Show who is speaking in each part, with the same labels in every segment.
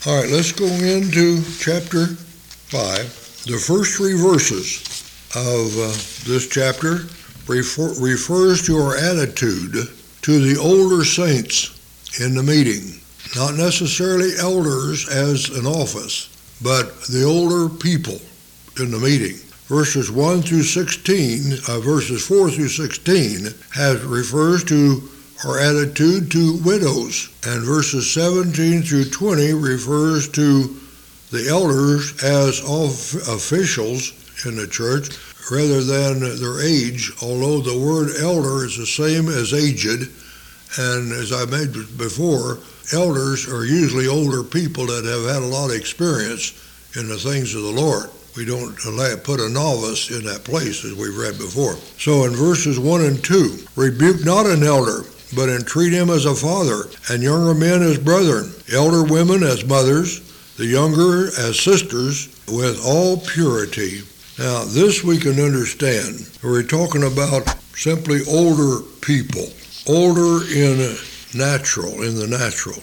Speaker 1: All right, let's go into chapter 5. The first 3 verses of this chapter refers to our attitude to the older saints in the meeting. Not necessarily elders as an office, but the older people in the meeting. Verses 4 through 16 refers to our attitude to widows, and verses 17 through 20 refers to the elders as officials in the church rather than their age, although the word elder is the same as aged, and as I made before, elders are usually older people that have had a lot of experience in the things of the Lord. We don't put a novice in that place, as we've read before. So in verses 1 and 2, rebuke not an elder, but entreat him as a father, and younger men as brethren, elder women as mothers, the younger as sisters, with all purity. Now, this we can understand. We're talking about simply older people, older in the natural.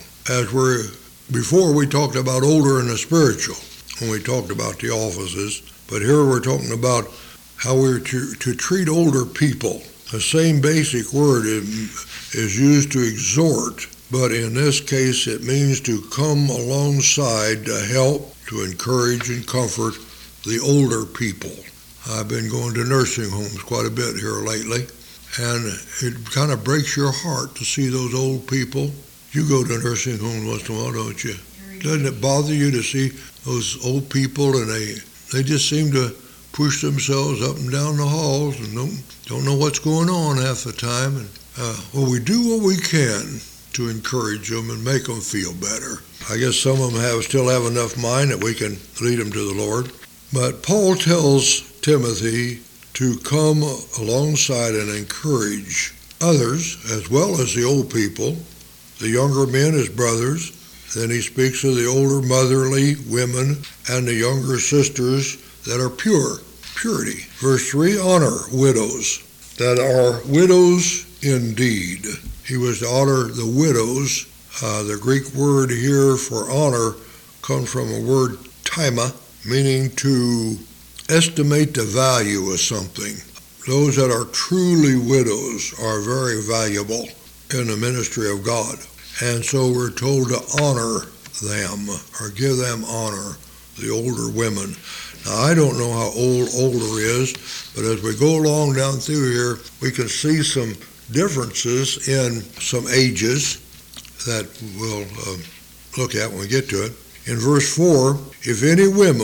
Speaker 1: Before we talked about older in the spiritual, when we talked about the offices, but here we're talking about how we're to treat older people. The same basic word is used to exhort, but in this case it means to come alongside to help, to encourage and comfort the older people. I've been going to nursing homes quite a bit here lately, and it kind of breaks your heart to see those old people. You go to nursing homes once in a while, don't you? Doesn't it bother you to see those old people, and they just seem to push themselves up and down the halls and don't know what's going on half the time. And we do what we can to encourage them and make them feel better. I guess some of them still have enough mind that we can lead them to the Lord. But Paul tells Timothy to come alongside and encourage others as well as the old people, the younger men as brothers. Then he speaks of the older motherly women and the younger sisters that are purity. Verse 3, honor widows that are widows indeed. He was to honor the widows. The Greek word here for honor comes from a word tima, meaning to estimate the value of something. Those that are truly widows are very valuable in the ministry of God. And so we're told to honor them or give them honor, the older women. Now, I don't know how old older is, but as we go along down through here, we can see some differences in some ages that we'll look at when we get to it. In verse 4, if any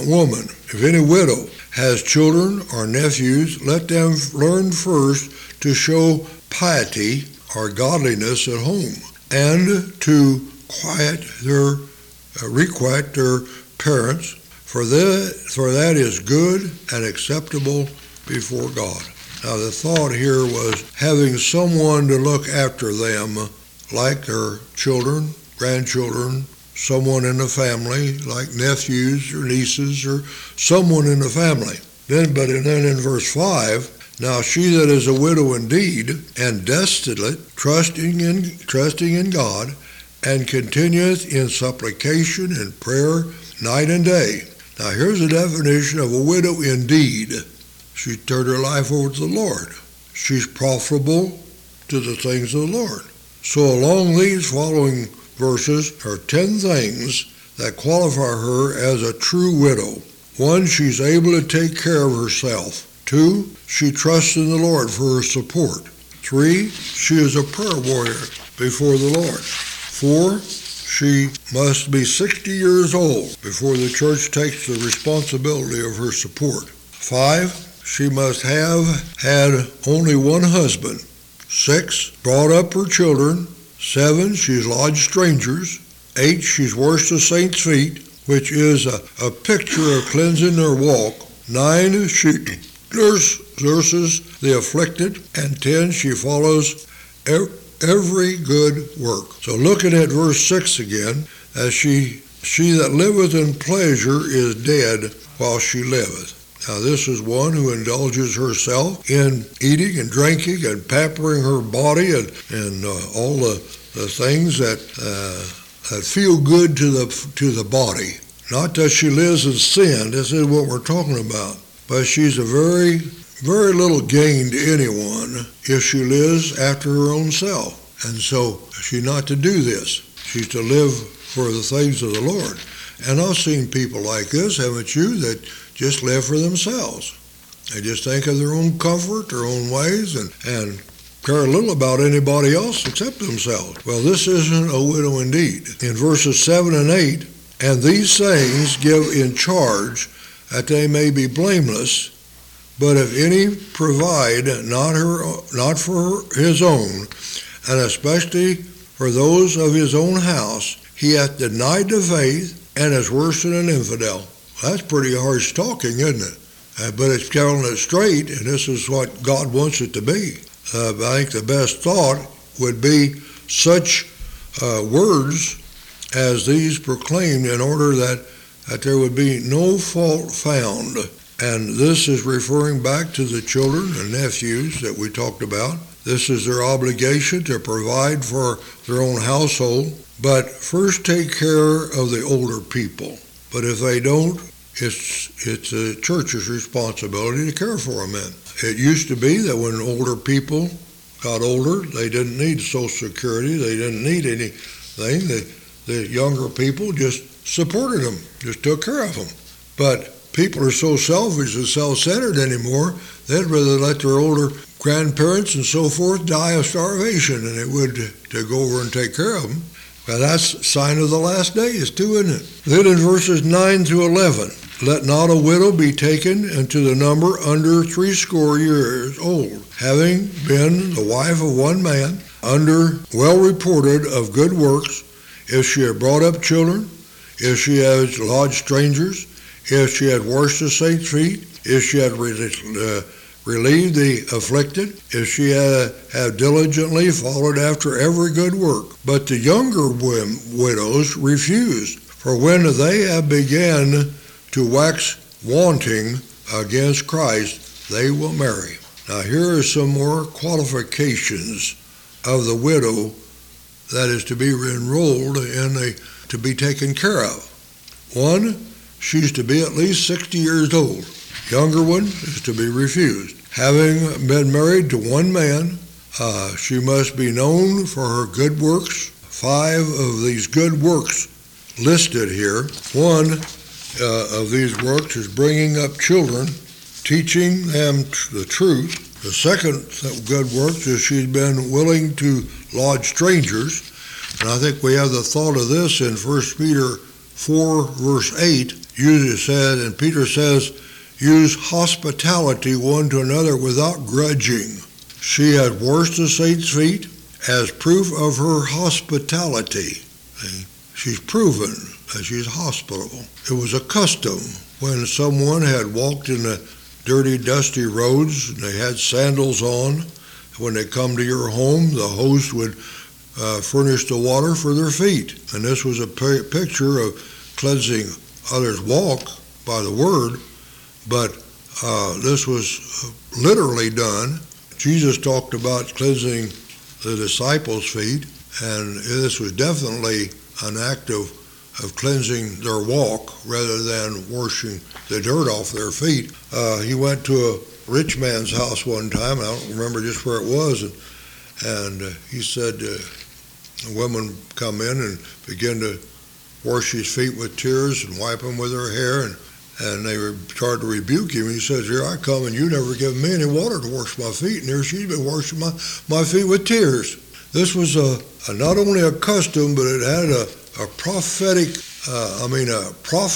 Speaker 1: widow has children or nephews, let them learn first to show piety or godliness at home, and to requite their parents, for that is good and acceptable before God. Now the thought here was having someone to look after them, like their children, grandchildren, someone in the family, like nephews or nieces or someone in the family. Then in verse 5, now she that is a widow indeed, and desolate, trusting in God, and continueth in supplication and prayer night and day. Now here's a definition of a widow indeed. She turned her life over to the Lord. She's profitable to the things of the Lord. So along these following verses are 10 things that qualify her as a true widow. 1, she's able to take care of herself. 2, she trusts in the Lord for her support. 3, she is a prayer warrior before the Lord. 4, she must be 60 years old before the church takes the responsibility of her support. 5, she must have had only one husband. 6, brought up her children. 7, she's lodged strangers. 8, she's washed the saints' feet, which is a picture of cleansing their walk. 9, she nurses the afflicted. And 10, she follows every good work. So looking at verse 6 again, as she that liveth in pleasure is dead while she liveth. Now this is one who indulges herself in eating and drinking and pampering her body and all the things that that feel good to the body. Not that she lives in sin. This is what we're talking about. But she's a very, very little gain to anyone if she lives after her own self. And so she's not to do this. She's to live for the things of the Lord. And I've seen people like this, haven't you, that just live for themselves. They just think of their own comfort, their own ways, and care little about anybody else except themselves. Well, this isn't a widow indeed. In verses 7 and 8, and these things give in charge that they may be blameless, but if any provide not for his own, and especially for those of his own house, he hath denied the faith and is worse than an infidel. That's pretty harsh talking, isn't it? But it's telling it straight, and this is what God wants it to be. I think the best thought would be such words as these proclaimed in order that there would be no fault found. And this is referring back to the children and nephews that we talked about. This is their obligation to provide for their own household, but first take care of the older people. But if they don't, it's the church's responsibility to care for them then. It used to be that when older people got older, they didn't need Social Security, they didn't need anything. The younger people just supported them, just took care of them. But people are so selfish and self-centered anymore, they'd rather let their older grandparents and so forth die of starvation than it would to go over and take care of them. Well, that's a sign of the last days too, isn't it? Then in verses 9 through 11, let not a widow be taken into the number under 80 years old, having been the wife of one man, under well reported of good works, if she had brought up children, if she had lodged strangers, if she had washed the saints' feet, if she had relieved the afflicted, if she had diligently followed after every good work. But the younger widows refused, for when they have begun to wax wanting against Christ, they will marry. Now here are some more qualifications of the widow that is to be enrolled to be taken care of. One, she's to be at least 60 years old. Younger one is to be refused. Having been married to one man, she must be known for her good works. 5 of these good works listed here. One of these works is bringing up children, teaching them the truth. The second good work is she's been willing to lodge strangers. And I think we have the thought of this in 1 Peter 4, verse 8. And Peter says, use hospitality one to another without grudging. She had washed the saints' feet as proof of her hospitality. She's proven that she's hospitable. It was a custom when someone had walked in the dirty, dusty roads and they had sandals on. When they come to your home, the host would furnish the water for their feet. And this was a picture of cleansing others' walk by the word. But this was literally done. Jesus talked about cleansing the disciples' feet, and this was definitely an act of cleansing their walk rather than washing the dirt off their feet. He went to a rich man's house one time, I don't remember just where it was, and he said a woman come in and begin to wash his feet with tears and wipe them with her hair, and they started to rebuke him. He says, here I come, and you never given me any water to wash my feet, and here she's been washing my feet with tears. This was not only a custom, but it had a prophetic, a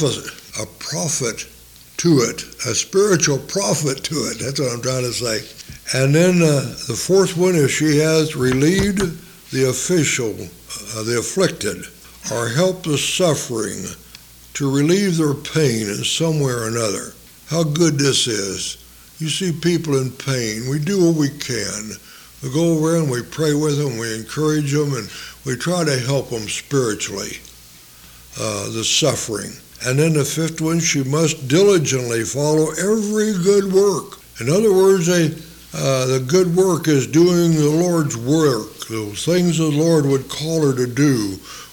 Speaker 1: prophet to it, a spiritual prophet to it. That's what I'm trying to say. And then the fourth one is she has relieved the afflicted, or helped the suffering, to relieve their pain in some way or another. How good this is. You see people in pain, we do what we can. We go over and we pray with them, we encourage them, and we try to help them spiritually, the suffering. And then the fifth one, she must diligently follow every good work. In other words, the good work is doing the Lord's work, the things the Lord would call her to do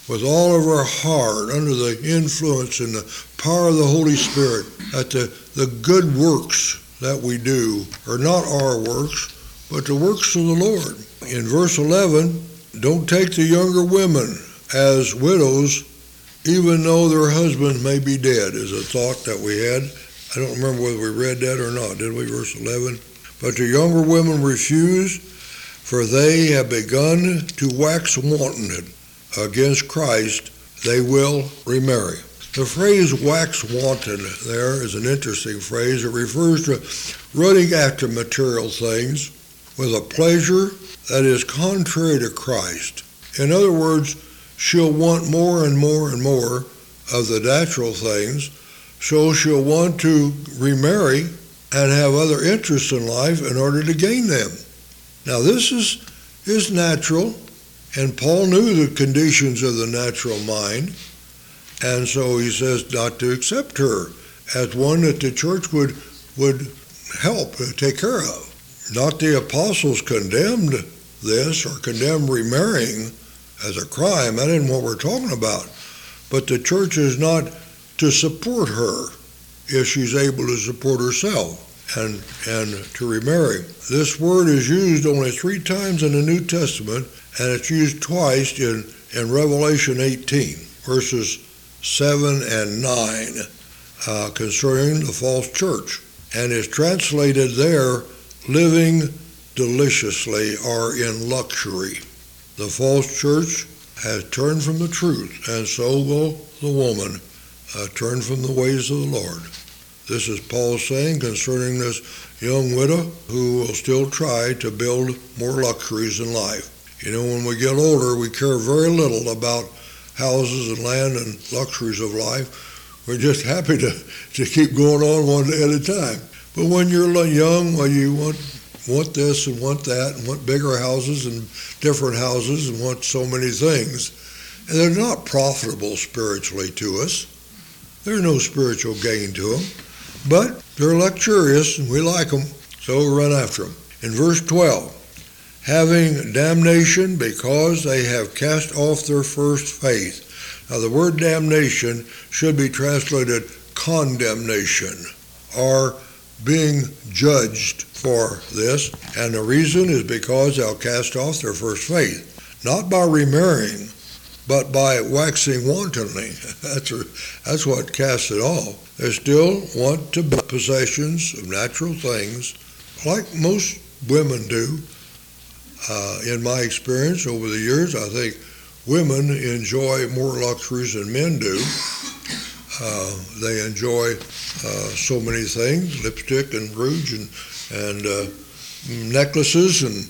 Speaker 1: with all of our heart, under the influence and the power of the Holy Spirit, that the good works that we do are not our works, but the works of the Lord. In verse 11, don't take the younger women as widows, even though their husbands may be dead, is a thought that we had. I don't remember whether we read that or not, did we? Verse 11. But the younger women refused, for they have begun to wax wanton against Christ, they will remarry. The phrase wax wanton there is an interesting phrase. It refers to running after material things with a pleasure that is contrary to Christ. In other words, she'll want more and more and more of the natural things, so she'll want to remarry and have other interests in life in order to gain them. Now this is natural, and Paul knew the conditions of the natural mind, and so he says not to accept her as one that the church would help take care of. Not the apostles condemned this or condemned remarrying as a crime. That isn't what we're talking about. But the church is not to support her if she's able to support herself and to remarry. This word is used only 3 times in the New Testament, and it's used twice in Revelation 18, verses 7 and 9, concerning the false church. And is translated there, living deliciously or in luxury. The false church has turned from the truth, and so will the woman turn from the ways of the Lord. This is Paul saying concerning this young widow who will still try to build more luxuries in life. You know, when we get older, we care very little about houses and land and luxuries of life. We're just happy to keep going on one day at a time. But when you're young, well, you want this and want that and want bigger houses and different houses and want so many things. And they're not profitable spiritually to us. There's no spiritual gain to them. But they're luxurious and we like them, so we run after them. In verse 12, having damnation because they have cast off their first faith. Now the word damnation should be translated condemnation, or being judged for this, and the reason is because they'll cast off their first faith, not by remarrying, but by waxing wantonly. That's what casts it off. They still want to buy possessions of natural things, like most women do. In my experience over the years, I think women enjoy more luxuries than men do. They enjoy so many things, lipstick and rouge and necklaces, and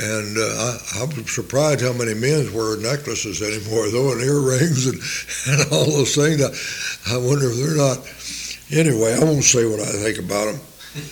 Speaker 1: I'm surprised how many men wear necklaces anymore, though, and earrings and all those things. I wonder if they're not. Anyway, I won't say what I think about them.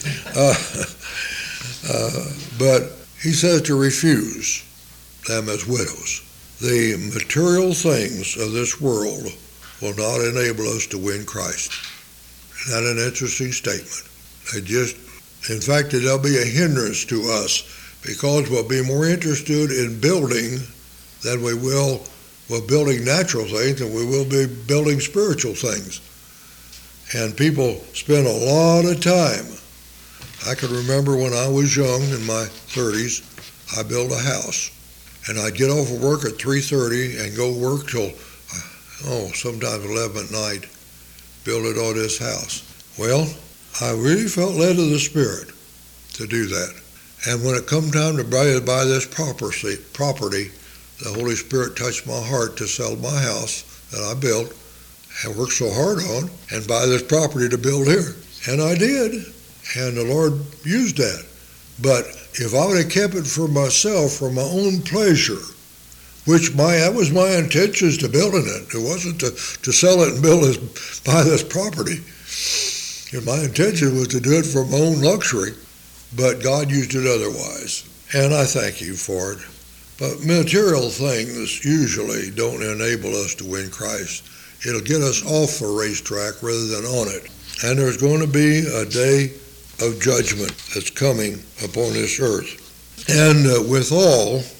Speaker 1: But he says to refuse them as widows. The material things of this world will not enable us to win Christ. Isn't that an interesting statement? In fact, they'll be a hindrance to us, because we'll be more interested in building than we will building natural things than we will be building spiritual things. And people spend a lot of time. I can remember when I was young, in my 30s, I built a house. And I'd get off of work at 3:30 and go work till, sometimes 11 at night, building on this house. Well, I really felt led of the Spirit to do that. And when it come time to buy this property, the Holy Spirit touched my heart to sell my house that I built and worked so hard on and buy this property to build here. And I did. And the Lord used that. But if I would have kept it for myself, for my own pleasure, that was my intentions to building it. It wasn't to sell it and buy this property. And my intention was to do it for my own luxury. But God used it otherwise. And I thank you for it. But material things usually don't enable us to win Christ. It'll get us off the racetrack rather than on it. And there's going to be a day of judgment that's coming upon this earth. And withal,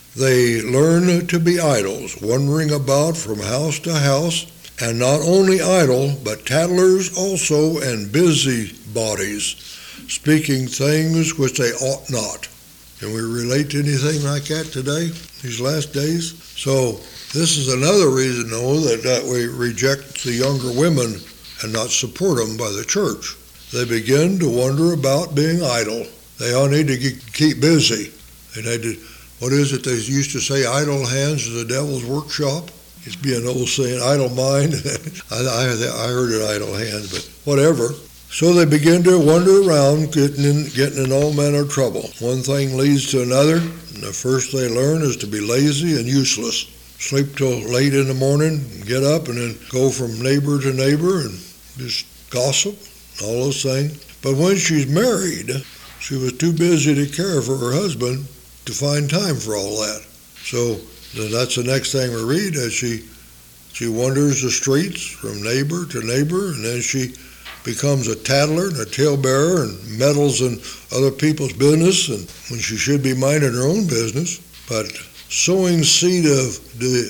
Speaker 1: They learn to be idols, wandering about from house to house, and not only idle, but tattlers also, and busybodies, speaking things which they ought not. Can we relate to anything like that today, these last days? So this is another reason, though, that we reject the younger women and not support them by the church. They begin to wonder about being idle. They all need to keep busy. They need to, what is it they used to say, idle hands is the devil's workshop? It's be an old saying, idle mind. I heard it, idle hands, but whatever. So they begin to wander around, getting in all manner of trouble. One thing leads to another, and the first they learn is to be lazy and useless. Sleep till late in the morning, get up, and then go from neighbor to neighbor and just gossip, all those things. But when she's married, she was too busy to care for her husband to find time for all that. So that's the next thing we read, as she wanders the streets from neighbor to neighbor, and then she becomes a tattler and a talebearer and meddles in other people's business, and when she should be minding her own business. But sowing seed of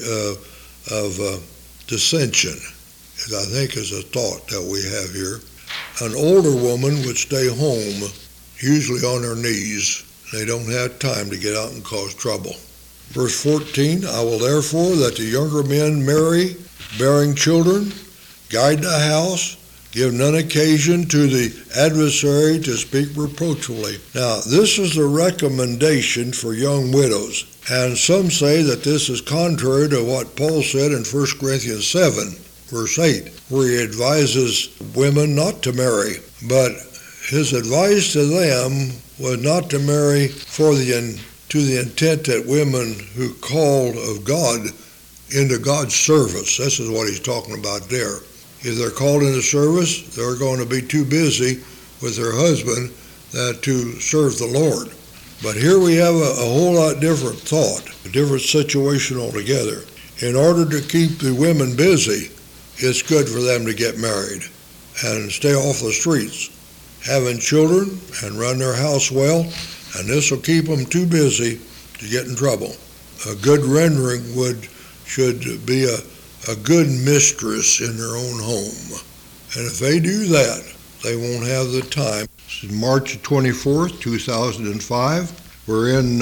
Speaker 1: dissension, I think, is a thought that we have here. An older woman would stay home, usually on her knees. They don't have time to get out and cause trouble. Verse 14, I will therefore that the younger men marry, bearing children, guide the house, give none occasion to the adversary to speak reproachfully. Now, this is the recommendation for young widows, and some say that this is contrary to what Paul said in 1 Corinthians 7, verse 8, where he advises women not to marry. But his advice to them was not to marry to the intent that women who called of God into God's service. This is what he's talking about there. If they're called into service, they're going to be too busy with their husband to serve the Lord. But here we have a whole lot different thought, a different situation altogether. In order to keep the women busy, it's good for them to get married and stay off the streets, having children and run their house well, and this will keep them too busy to get in trouble. A good rendering should be a good mistress in their own home. And if they do that, they won't have the time. This is March 24th, 2005. We're in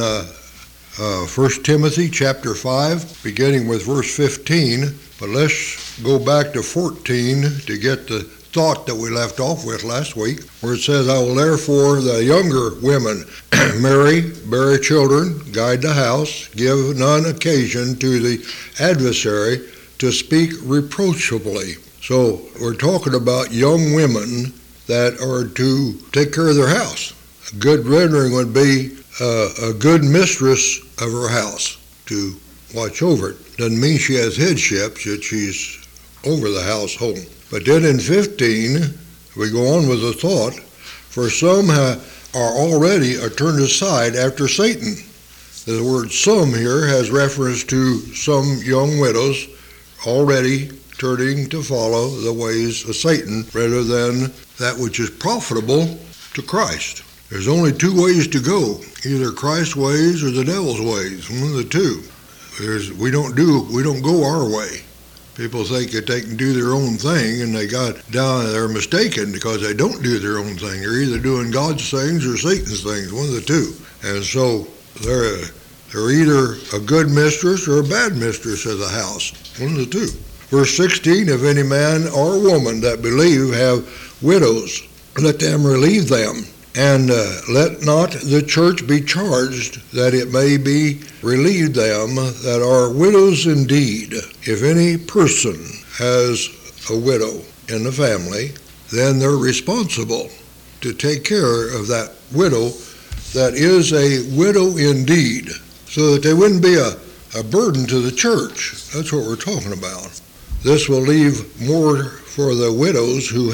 Speaker 1: 1 Timothy chapter 5, beginning with verse 15. But let's go back to 14 to get the thought that we left off with last week, where it says, I will therefore the younger women marry, bear children, guide the house, give none occasion to the adversary to speak reproachably. So we're talking about young women that are to take care of their house. A good rendering would be a good mistress of her house to watch over it. Doesn't mean she has headship, that she's over the household. But then in 15, we go on with the thought, for some are already turned aside after Satan. The word some here has reference to some young widows already turning to follow the ways of Satan rather than that which is profitable to Christ. There's only two ways to go, either Christ's ways or the devil's ways, one of the two. We don't go our way. People think that they can do their own thing, and they're mistaken because they don't do their own thing. They're either doing God's things or Satan's things, one of the two. And so they're either a good mistress or a bad mistress of the house, one of the two. Verse 16, if any man or woman that believe have widows, let them relieve them. And let not the church be charged that it may be relieved them that are widows indeed. If any person has a widow in the family, then they're responsible to take care of that widow that is a widow indeed, so that they wouldn't be a burden to the church. That's what we're talking about. This will leave more for the widows who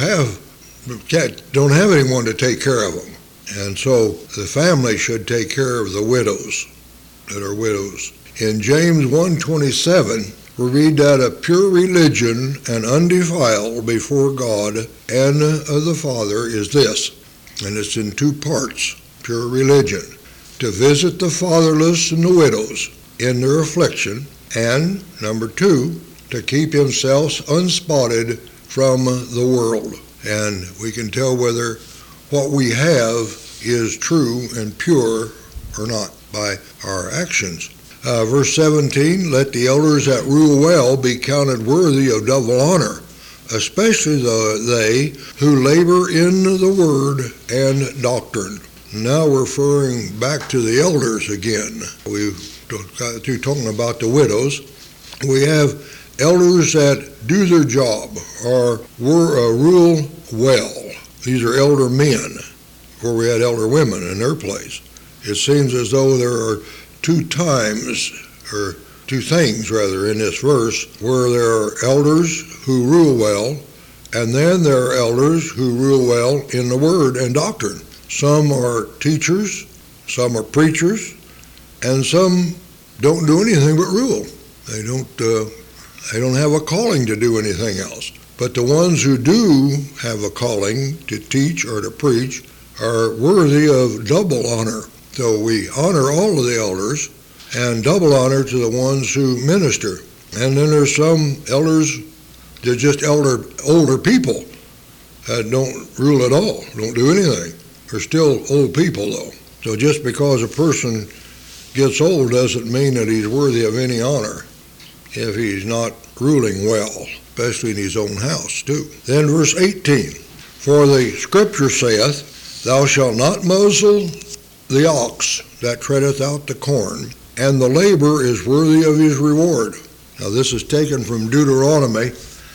Speaker 1: don't have anyone to take care of them. And so the family should take care of the widows that are widows. In James 1:27, we read that a pure religion and undefiled before God and of the Father is this, and it's in two parts, pure religion, to visit the fatherless and the widows, in their affliction, and number 2, to keep himself unspotted from the world. And we can tell whether what we have is true and pure or not by our actions. Verse 17, let the elders that rule well be counted worthy of double honor, especially they who labor in the word and doctrine. Now referring back to the elders again. We've got through talking about the widows. We have elders that do their job or rule well. These are elder men, where we had elder women in their place. It seems as though there are two things in this verse where there are elders who rule well, and then there are elders who rule well in the word and doctrine. Some are teachers, some are preachers, and some don't do anything but rule. They don't have a calling to do anything else. But the ones who do have a calling to teach or to preach are worthy of double honor. So we honor all of the elders and double honor to the ones who minister. And then there's some elders, they're just older people that don't rule at all, don't do anything. They're still old people though. So just because a person gets old doesn't mean that he's worthy of any honor if he's not ruling well, especially in his own house too. Then verse 18, for the scripture saith, thou shalt not muzzle the ox that treadeth out the corn, and the labor is worthy of his reward. Now this is taken from Deuteronomy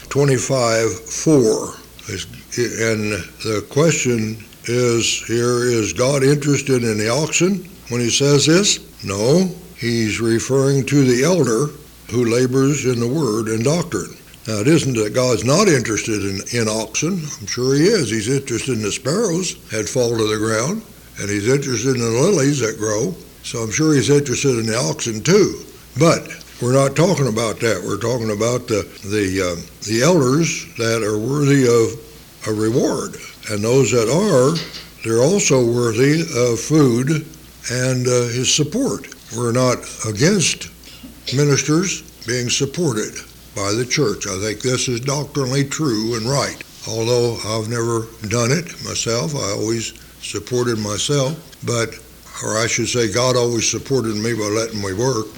Speaker 1: 25:4. And the question is here, is God interested in the oxen when he says this? No, he's referring to the elder who labors in the word and doctrine. Now it isn't that God's not interested in oxen. I'm sure he is. He's interested in the sparrows that fall to the ground, and he's interested in the lilies that grow. So I'm sure he's interested in the oxen too. But we're not talking about that. We're talking about the elders that are worthy of a reward. And those that are, they're also worthy of food and his support. We're not against ministers being supported by the church. I think this is doctrinally true and right. Although I've never done it myself, I always supported myself, or I should say God always supported me by letting me work.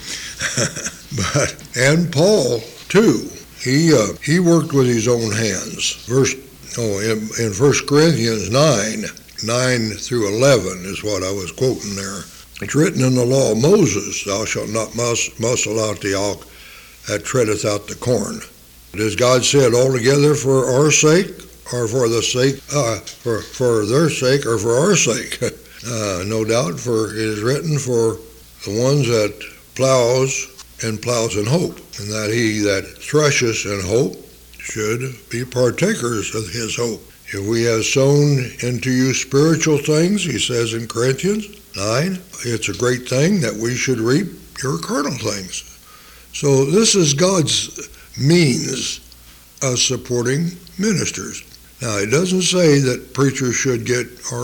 Speaker 1: And Paul too, he worked with his own hands. In 1 Corinthians 9 through 11 is what I was quoting there. It's written in the law of Moses, thou shalt not muzzle out the ox that treadeth out the corn. Does God say it altogether for our sake, or for the sake, for their sake, or for our sake? No doubt, for it is written for the ones that plows in hope, and that he that thresheth in hope should be partakers of his hope. If we have sown into you spiritual things, he says in Corinthians 9, it's a great thing that we should reap your carnal things. So this is God's means of supporting ministers. Now, it doesn't say that preachers should get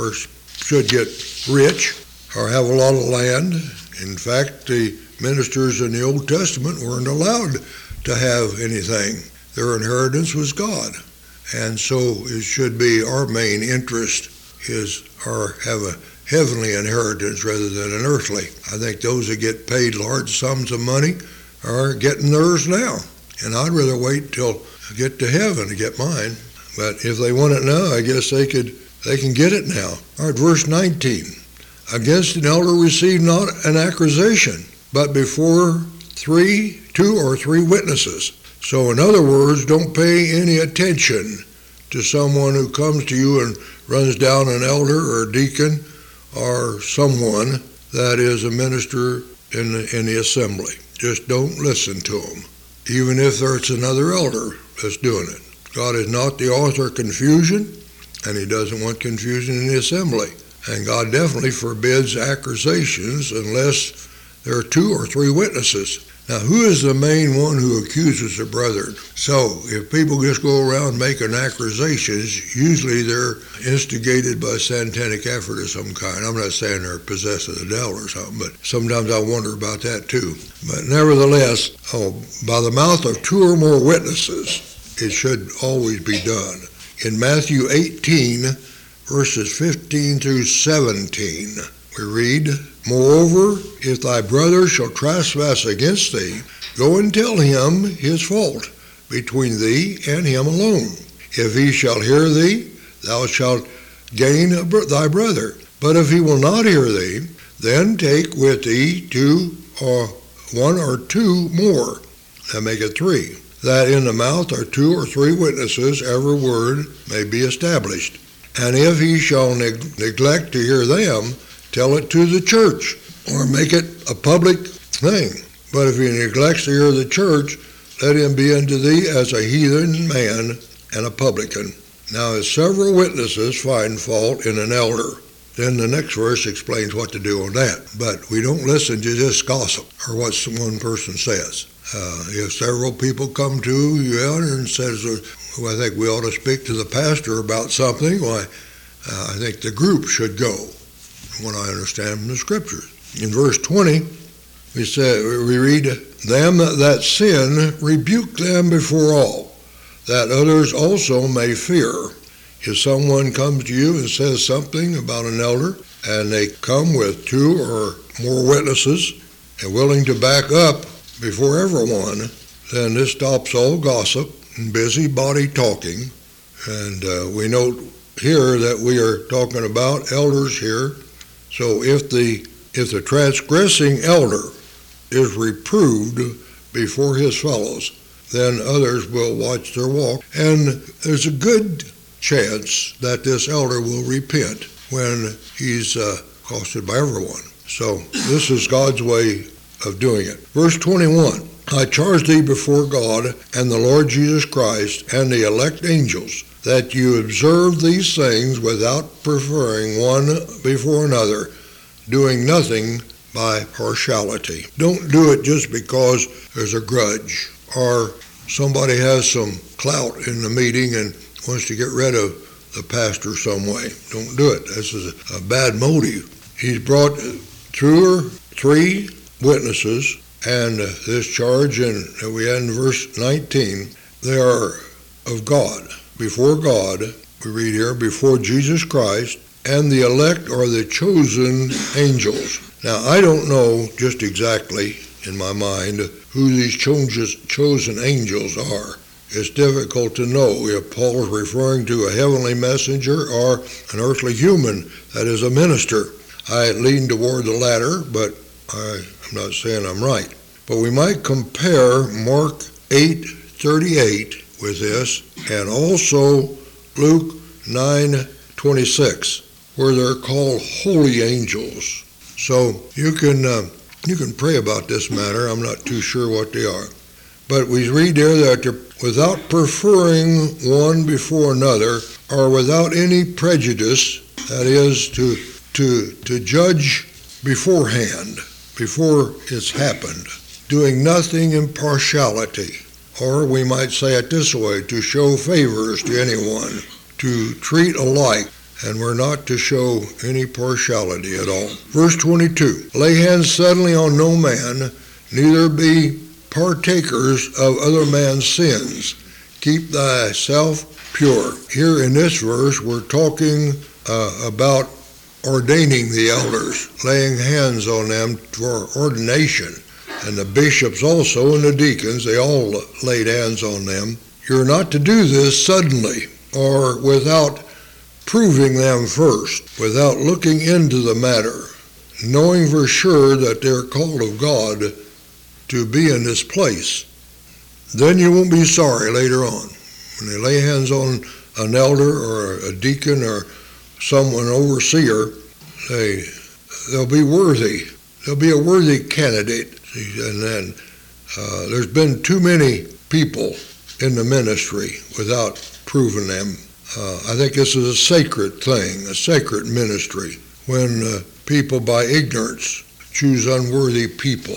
Speaker 1: rich or have a lot of land. In fact, the ministers in the Old Testament weren't allowed to have anything. Their inheritance was God. And so it should be our main interest is have a heavenly inheritance rather than an earthly. I think those that get paid large sums of money are getting theirs now. And I'd rather wait till I get to heaven to get mine. But if they want it now, I guess they can get it now. All right, verse 19. Against an elder receive not an accusation, but before two or three witnesses. So in other words, don't pay any attention to someone who comes to you and runs down an elder or a deacon or someone that is a minister in the assembly. Just don't listen to them, even if there's another elder that's doing it. God is not the author of confusion, and he doesn't want confusion in the assembly. And God definitely forbids accusations unless there are two or three witnesses. Now, who is the main one who accuses the brethren? So, if people just go around making accusations, usually they're instigated by satanic effort of some kind. I'm not saying they're possessed of the devil or something, but sometimes I wonder about that too. But nevertheless, by the mouth of 2 or more witnesses, it should always be done. In Matthew 18, verses 15 through 17, we read, "Moreover, if thy brother shall trespass against thee, go and tell him his fault between thee and him alone. If he shall hear thee, thou shalt gain thy brother. But if he will not hear thee, then take with thee 2 or 1 or 2 more," that make it 3, "that in the mouth are 2 or 3 witnesses, every word may be established. And if he shall neglect to hear them, tell it to the church," or make it a public thing. "But if he neglects to hear the church, let him be unto thee as a heathen man and a publican." Now, if several witnesses find fault in an elder, then the next verse explains what to do on that. But we don't listen to just gossip or what one person says. If several people come to you and says, "Well, I think we ought to speak to the pastor about something," why, I think the group should go, what I understand from the scriptures. In verse 20, we read, "Them that sin, rebuke them before all, that others also may fear." If someone comes to you and says something about an elder, and they come with 2 or more witnesses and willing to back up before everyone, then this stops all gossip and busybody talking. And we note here that we are talking about elders here. So if the transgressing elder is reproved before his fellows, then others will watch their walk. And there's a good chance that this elder will repent when he's accosted by everyone. So this is God's way of doing it. Verse 21, "I charge thee before God and the Lord Jesus Christ and the elect angels, that you observe these things without preferring one before another, doing nothing by partiality." Don't do it just because there's a grudge or somebody has some clout in the meeting and wants to get rid of the pastor some way. Don't do it. This is a bad motive. He's brought 2 or 3 witnesses, and this charge that we had in verse 19, they are of God. Before God, we read here, before Jesus Christ, and the elect or the chosen angels. Now, I don't know just exactly in my mind who these chosen angels are. It's difficult to know if Paul is referring to a heavenly messenger or an earthly human that is a minister. I lean toward the latter, but I'm not saying I'm right. But we might compare Mark 8:38 with this, and also Luke 9:26, where they're called holy angels. So you can pray about this matter. I'm not too sure what they are. But we read there that they're without preferring one before another, or without any prejudice, that is, to judge beforehand, before it's happened, doing nothing in partiality. Or we might say it this way, to show favors to anyone, to treat alike, and we're not to show any partiality at all. Verse 22, "Lay hands suddenly on no man, neither be partakers of other man's sins. Keep thyself pure." Here in this verse, we're talking about ordaining the elders, laying hands on them for ordination. And the bishops also and the deacons, they all laid hands on them. You're not to do this suddenly or without proving them first, without looking into the matter, knowing for sure that they're called of God to be in this place. Then you won't be sorry later on. When they lay hands on an elder or a deacon or someone, overseer, they'll be worthy. They'll be a worthy candidate. And then there's been too many people in the ministry without proving them. I think this is a sacred thing, a sacred ministry, when people by ignorance choose unworthy people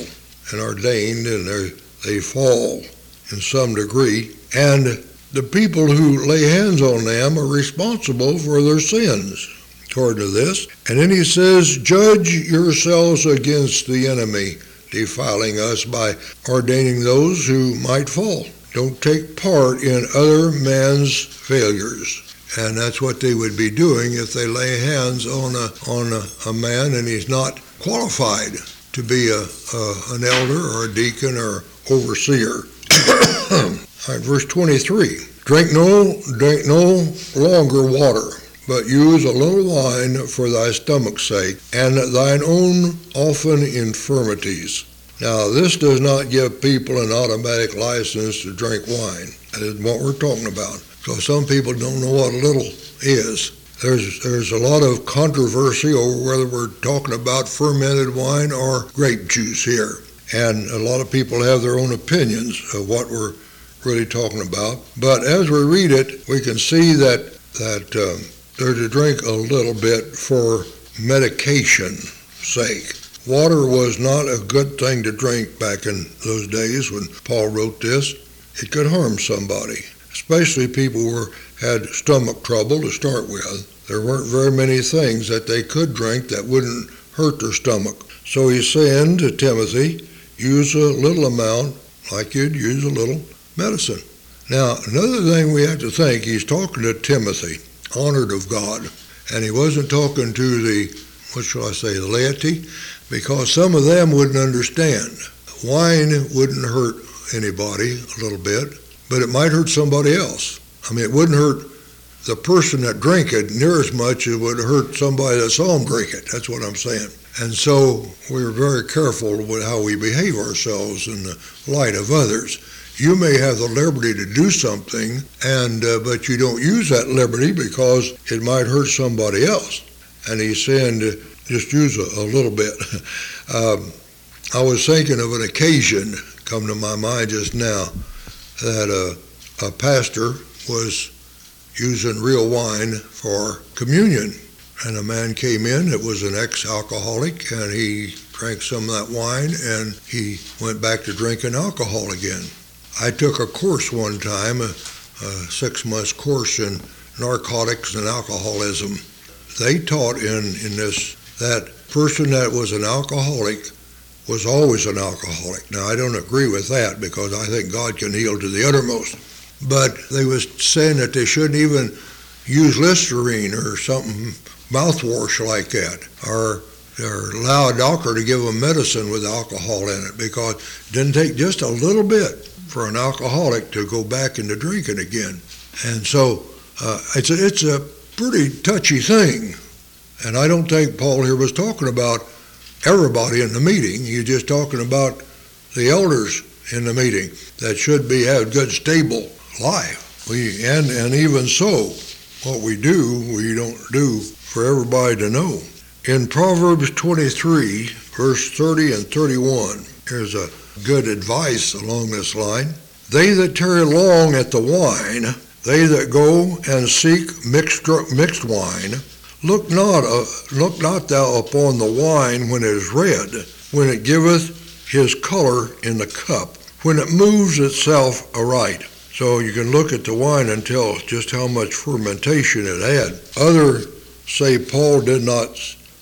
Speaker 1: and ordained, and they fall in some degree. And the people who lay hands on them are responsible for their sins, according to this. And then he says, judge yourselves against the enemy, defiling us by ordaining those who might fall. Don't take part in other men's failures. And that's what they would be doing if they lay hands on a man and he's not qualified to be an elder or a deacon or overseer. All right, verse 23. Drink no longer water, but use a little wine for thy stomach's sake, and thine own often infirmities. Now, this does not give people an automatic license to drink wine. That is what we're talking about. So some people don't know what a little is. There's a lot of controversy over whether we're talking about fermented wine or grape juice here. And a lot of people have their own opinions of what we're really talking about. But as we read it, we can see that they're to drink a little bit for medication's sake. Water was not a good thing to drink back in those days when Paul wrote this. It could harm somebody, especially people who had stomach trouble to start with. There weren't very many things that they could drink that wouldn't hurt their stomach. So he's saying to Timothy, use a little amount, like you'd use a little medicine. Now, another thing we have to think, he's talking to Timothy, honored of God, and he wasn't talking to the laity, because some of them wouldn't understand. Wine wouldn't hurt anybody a little bit, but it might hurt somebody else. I mean, it wouldn't hurt the person that drank it near as much as it would hurt somebody that saw him drink it. That's what I'm saying. And so we're very careful with how we behave ourselves in the light of others. You may have the liberty to do something, but you don't use that liberty because it might hurt somebody else. And he's saying to just use a little bit. I was thinking of an occasion come to my mind just now that a pastor was using real wine for communion. And a man came in that was an ex-alcoholic, and he drank some of that wine, and he went back to drinking alcohol again. I took a course one time, a 6-month course in narcotics and alcoholism. They taught in this that person that was an alcoholic was always an alcoholic. Now, I don't agree with that because I think God can heal to the uttermost. But they was saying that they shouldn't even use Listerine or something, mouthwash like that, or allow a doctor to give them medicine with alcohol in it, because it didn't take just a little bit for an alcoholic to go back into drinking again. And so it's a pretty touchy thing. And I don't think Paul here was talking about everybody in the meeting. He's just talking about the elders in the meeting that should have good, stable life. And even so, what we don't do for everybody to know. In Proverbs 23, verse 30 and 31, here's a good advice along this line. They that tarry long at the wine, they that go and seek mixed wine, look not thou upon the wine when it is red, when it giveth his color in the cup, when it moves itself aright. So you can look at the wine and tell just how much fermentation it had. Others say Paul did not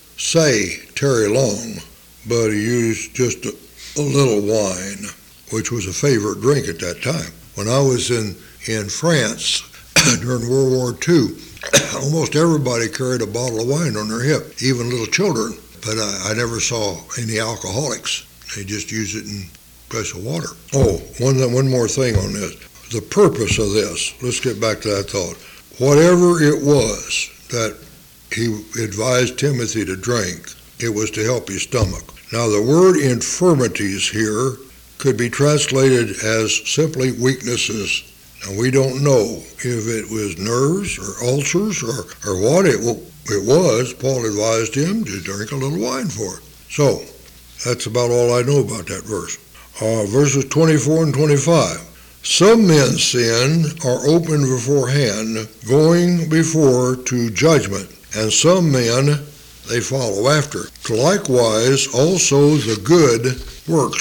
Speaker 1: say tarry long, but he used just a little wine, which was a favorite drink at that time. When I was in France during World War II, almost everybody carried a bottle of wine on their hip, even little children. But I never saw any alcoholics. They just used it in place of water. Oh, one more thing on this. The purpose of this, let's get back to that thought. Whatever it was that he advised Timothy to drink, it was to help his stomach. Now, the word infirmities here could be translated as simply weaknesses. And we don't know if it was nerves or ulcers or what it was. Paul advised him to drink a little wine for it. So, that's about all I know about that verse. Verses 24 and 25. Some men's sin are opened beforehand, going before to judgment, and some men they follow after. Likewise also the good works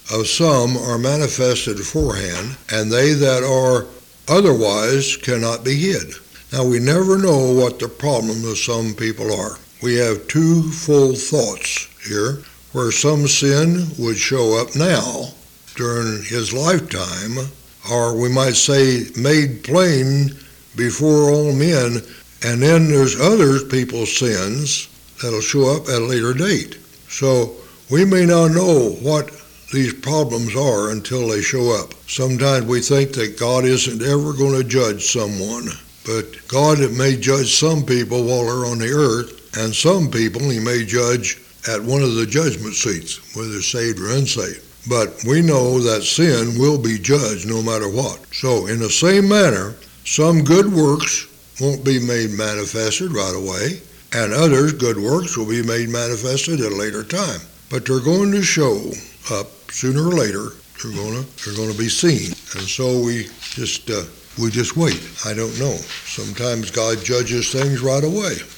Speaker 1: of some are manifested beforehand, and they that are otherwise cannot be hid. Now, we never know what the problem of some people are. We have two full thoughts here, where some sin would show up now during his lifetime, or we might say made plain before all men, and then there's other people's sins that'll show up at a later date. So we may not know what these problems are until they show up. Sometimes we think that God isn't ever going to judge someone, but God may judge some people while they're on the earth, and some people he may judge at one of the judgment seats, whether saved or unsaved. But we know that sin will be judged no matter what. So in the same manner, some good works won't be made manifested right away, and others, good works, will be made manifested at a later time. But they're going to show up sooner or later. They're going to be seen. And so we just wait. I don't know. Sometimes God judges things right away.